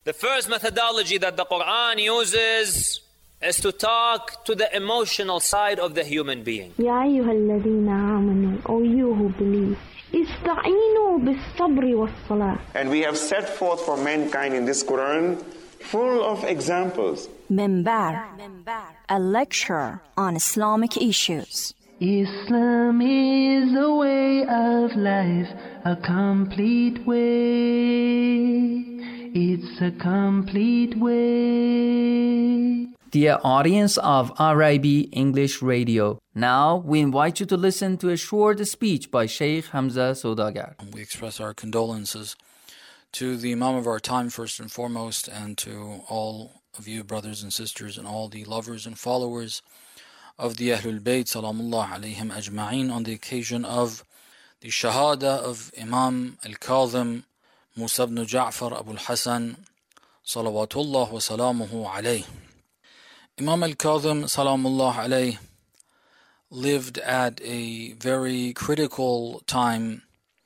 The first methodology that the Quran uses is to talk to the emotional side of the human being. يا أيها الذين آمنوا, O you who believe, استعينوا بالصبر والصلاة. And we have set forth for mankind in this Quran full of examples. Minbar, a lecture on Islamic issues. Islam is a way of life, a complete way. It's a complete way. Dear audience of RIB English Radio, now we invite you to listen to a short speech by Sheikh Hamza Saudagar. We express our condolences to the Imam of our time first and foremost, and to all of you brothers and sisters and all the lovers and followers of the Ahlul Bayt salamullah alayhim ajma'in on the occasion of the Shahada of Imam Al-Kadhim Musa ibn Ja'far Abu al-Hasan salawatullah wa salamuhu alayh. Imam Al-Kadhim salamullah alayh lived at a very critical time.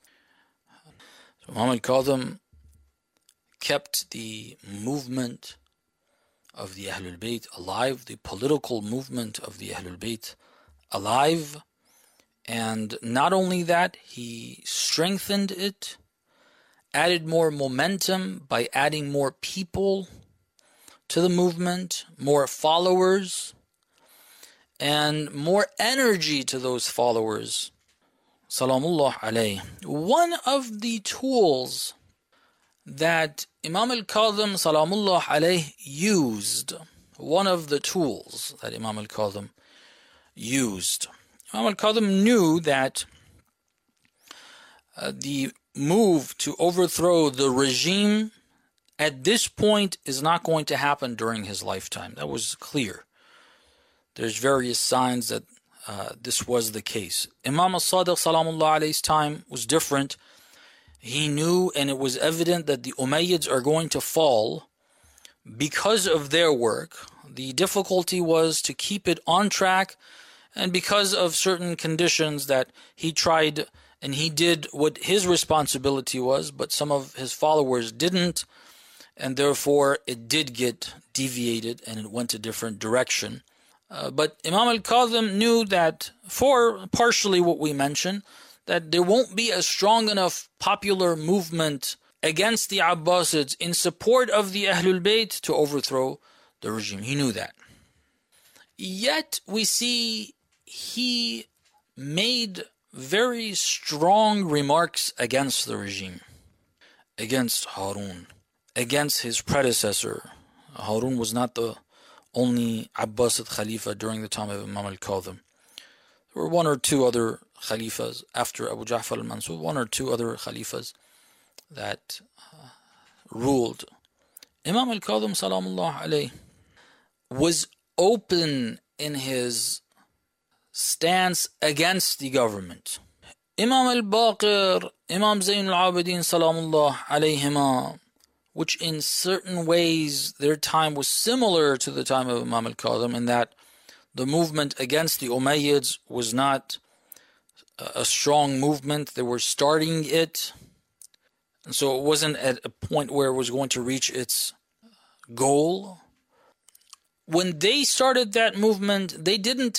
Imam Al-Kadhim kept the movement of the Ahlul Bayt alive, the political movement of the Ahlul Bayt alive, and not only that, he strengthened it, added more momentum by adding more people to the movement, more followers, and more energy to those followers. Salamullah alayh. One of the tools that Imam Al-Kadhim salamullah alayh used, one of the tools that Imam Al-Kadhim used. Imam Al-Kadhim knew that the move to overthrow the regime at this point is not going to happen during his lifetime. That was clear. There's various signs that this was the case. Imam As-Sadiq salamullah alayh's time was different. He knew, and it was evident, that the Umayyads are going to fall because of their work. The difficulty was to keep it on track, and because of certain conditions that he tried, and he did what his responsibility was, but some of his followers didn't, and therefore it did get deviated and it went a different direction. But Imam Al-Kadhim knew that, for partially what we mentioned, that there won't be a strong enough popular movement against the Abbasids in support of the Ahlul Bayt to overthrow the regime. He knew that. Yet we see he made very strong remarks against the regime, against Harun, against his predecessor. Harun was not the only Abbasid Khalifa during the time of Imam Al-Kadhim. There were one or two other Khalifas after Abu Ja'far al-Mansur, one or two other Khalifas that ruled. Imam Al-Kadhim salamullah alayh was open in his stance against the government. Imam Al-Baqir, Imam Zayn al-Abidin salamullah alayhima, which in certain ways their time was similar to the time of Imam Al-Kadhim, in that the movement against the Umayyads was not a strong movement. They were starting it, and so it wasn't at a point where it was going to reach its goal. When they started that movement, they didn't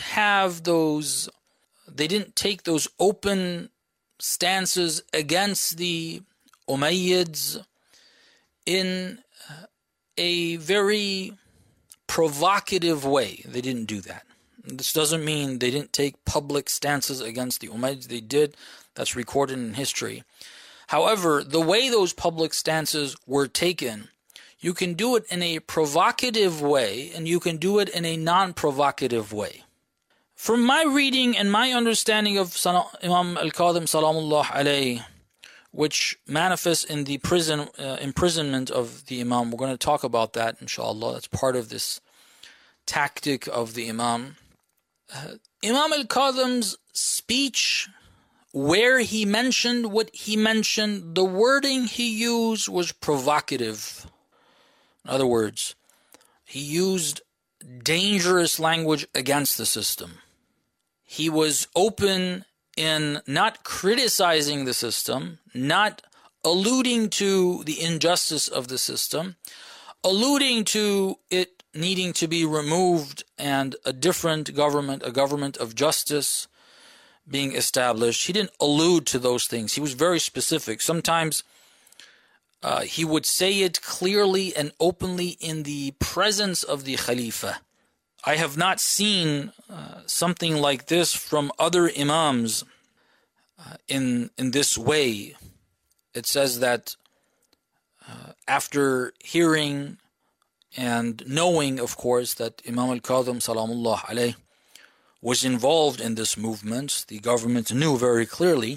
take those open stances against the Umayyads in a very provocative way. They didn't do that. This doesn't mean they didn't take public stances against the Umayyads. They did. That's recorded in history. However, the way those public stances were taken, you can do it in a provocative way, and you can do it in a non-provocative way. From my reading and my understanding of Imam Al-Kadhim salamullah alayh, which manifests in the imprisonment of the Imam, we're going to talk about that, inshallah. That's part of this tactic of the Imam. Imam Al-Kadhim's speech, where he mentioned what he mentioned, the wording he used was provocative. In other words, he used dangerous language against the system. He was open in not criticizing the system, not alluding to the injustice of the system, alluding to it needing to be removed and a different government, a government of justice being established. He didn't allude to those things. He was very specific. Sometimes he would say it clearly and openly in the presence of the Khalifa. I have not seen something like this from other imams in this way. It says that after hearing and knowing, of course, that Imam al-Kadhim salamullah alayh was involved in this movement, the government knew very clearly.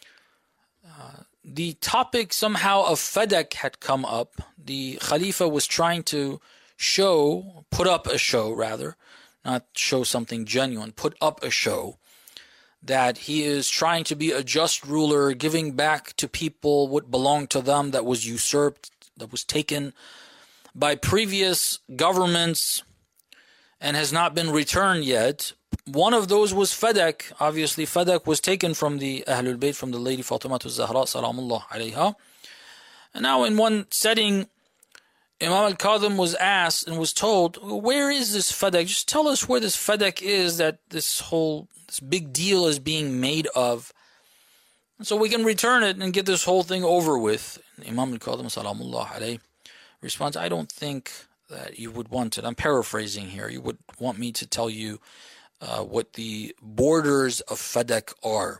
The topic somehow of Fadak had come up. The Khalifa was trying to put up a show, not show something genuine, put up a show that he is trying to be a just ruler, giving back to people what belonged to them that was usurped, that was taken by previous governments and has not been returned yet. One of those was Fadak. Obviously, Fadak was taken from the Ahlul Bayt, from the Lady Fatima al-Zahra salamullah alayha. And now in one setting, Imam al-Kadhim was asked and was told, where is this Fadak? Just tell us where this Fadak is that this big deal is being made of, so we can return it and get this whole thing over with. Imam al-Kadhim salamullah alayhi responds, I don't think that you would want it. I'm paraphrasing here. You would want me to tell you what the borders of Fadak are.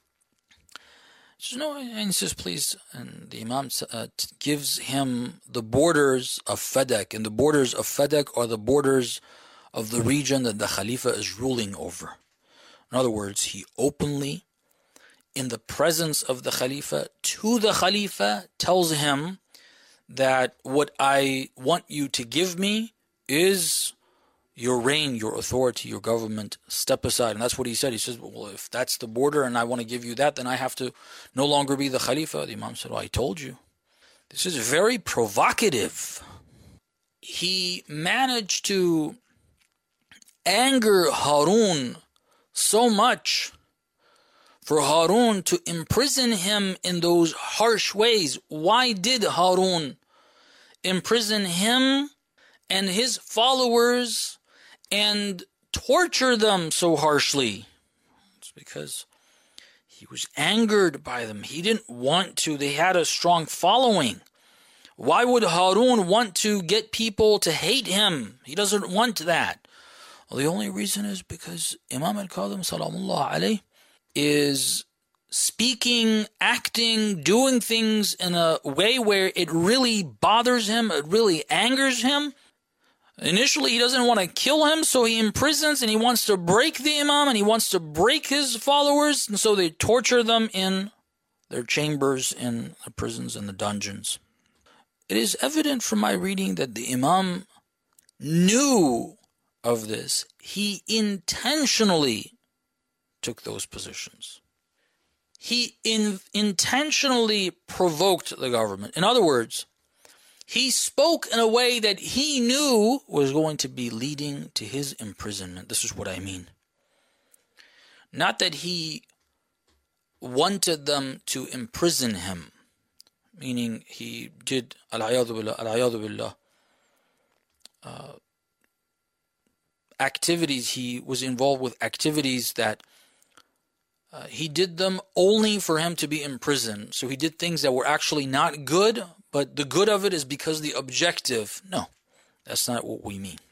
So no, and he says, please. And the Imam gives him the borders of Fadak. And the borders of Fadak are the borders of the region that the Khalifa is ruling over. In other words, he openly, in the presence of the Khalifa, to the Khalifa, tells him that what I want you to give me is your reign, your authority, your government. Step aside. And that's what he said. He says, well, if that's the border and I want to give you that, then I have to no longer be the Khalifa. The Imam said, well, I told you. This is very provocative. He managed to anger Harun so much for Harun to imprison him in those harsh ways. Why did Harun imprison him and his followers and torture them so harshly? It's because he was angered by them. He didn't want to. They had a strong following. Why would Harun want to get people to hate him? He doesn't want that. Well, the only reason is because Imam al-Kadhim salamullah alayh is speaking, acting, doing things in a way where it really bothers him, it really angers him. Initially, he doesn't want to kill him, so he imprisons and he wants to break the Imam and he wants to break his followers, and so they torture them in their chambers, in the prisons and the dungeons. It is evident from my reading that the Imam knew of this. He intentionally took those positions. He intentionally provoked the government. In other words, he spoke in a way that he knew was going to be leading to his imprisonment. This is what I mean. Not that he wanted them to imprison him, meaning he did al-ayadu billah, activities. He was involved with activities that he did them only for him to be imprisoned. So he did things that were actually not good, but the good of it is because the objective. No, that's not what we mean.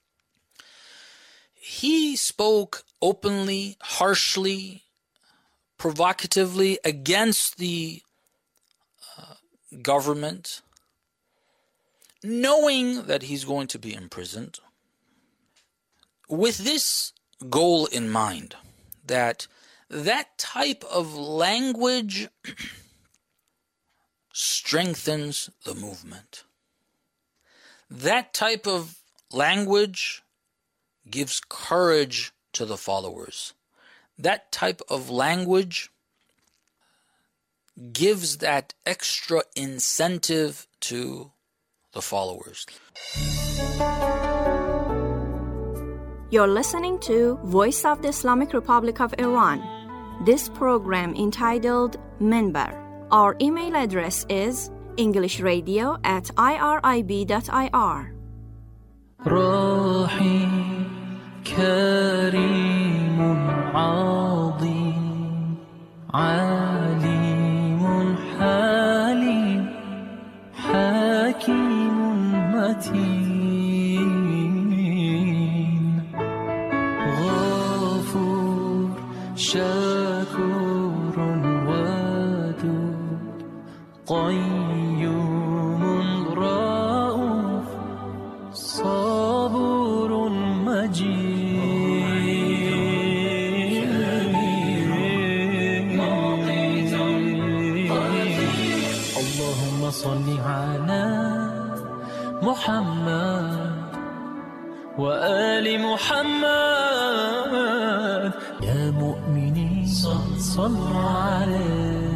He spoke openly, harshly, provocatively against the government, knowing that he's going to be imprisoned, with this goal in mind, that type of language strengthens the movement. That type of language gives courage to the followers. That type of language gives that extra incentive to the followers. You're listening to Voice of the Islamic Republic of Iran. This program entitled Minbar. Our email address is englishradio@irib.ir. رحيم كريم عظيم عليم حليم حكيم متين غفور شكور ودود قيوم رؤوف صبور مجيد اللهم صل على محمد وآل محمد يا مؤمنين صلوا عليه